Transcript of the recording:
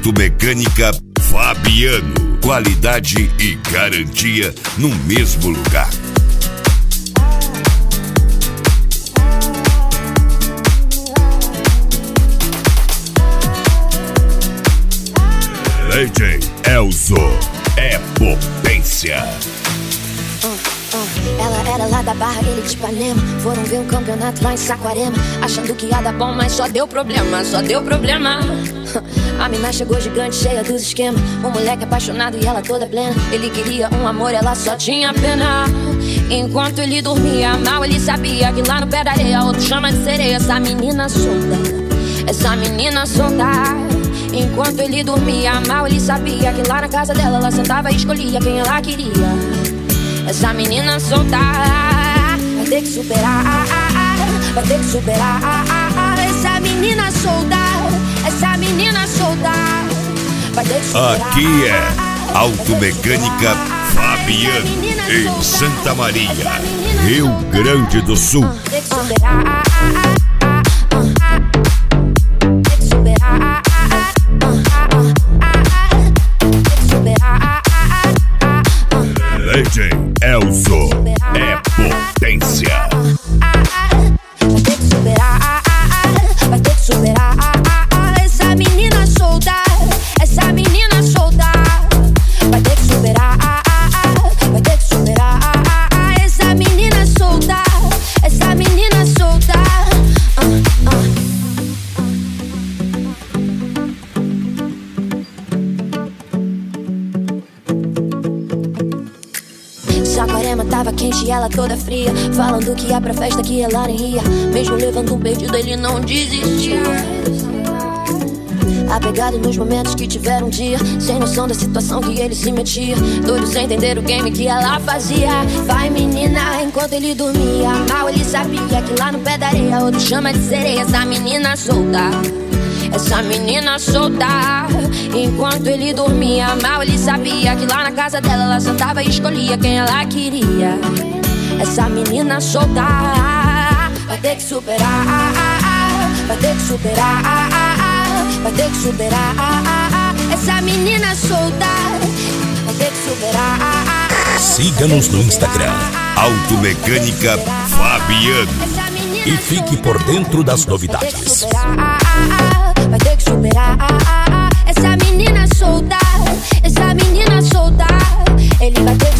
Automecânica Fabiano. Qualidade e garantia no mesmo lugar. DJ Elzo é potência. Ela era lá da Barra, ele de Ipanema. Foram ver um campeonato lá em Saquarema, achando que ia dar bom, mas só deu problema, só deu problema. A mina chegou gigante, cheia dos esquemas. O moleque apaixonado e ela toda plena. Ele queria um amor, ela só tinha pena. Enquanto ele dormia mal, ele sabia que lá no pé da areia outro chama de sereia. Essa menina solta, essa menina solta. Enquanto ele dormia mal, ele sabia que lá na casa dela ela sentava e escolhia quem ela queria. Essa menina solta vai ter que superar, vai ter que superar. Essa menina solta, essa menina solta vai ter que superar. Aqui é Automecânica Fabiano, em Santa Maria, Rio Grande do Sul. Tem que superar, tem que superar, tem que superar. DJ Elzo é potência. Vai ter que superar, vai ter que superar. Essa menina solta, essa menina solta vai ter que superar, vai ter que superar. Essa menina solta, essa menina solta. Saquarema tava quente e ela toda fria, falando que ia pra festa que ela nem ia. Mesmo levando um perdido, ele não desistia. Apegado nos momentos que tiveram um dia, sem noção da situação que ele se metia. Doido sem entender o game que ela fazia. Vai menina, enquanto ele dormia mal, ele sabia que lá no pé da areia outro chama de sereia. Essa menina solta, essa menina solta. Enquanto ele dormia mal, ele sabia que lá na casa dela ela sentava e escolhia quem ela queria. Essa menina solta vai ter que superar, vai ter que superar, vai ter que superar. Essa menina solta vai ter que superar. Siga-nos no Instagram, Automecânica Fabiano, e fique por dentro das novidades. Vai ter que superar. Essa menina solta, essa menina solta. Ele vai ter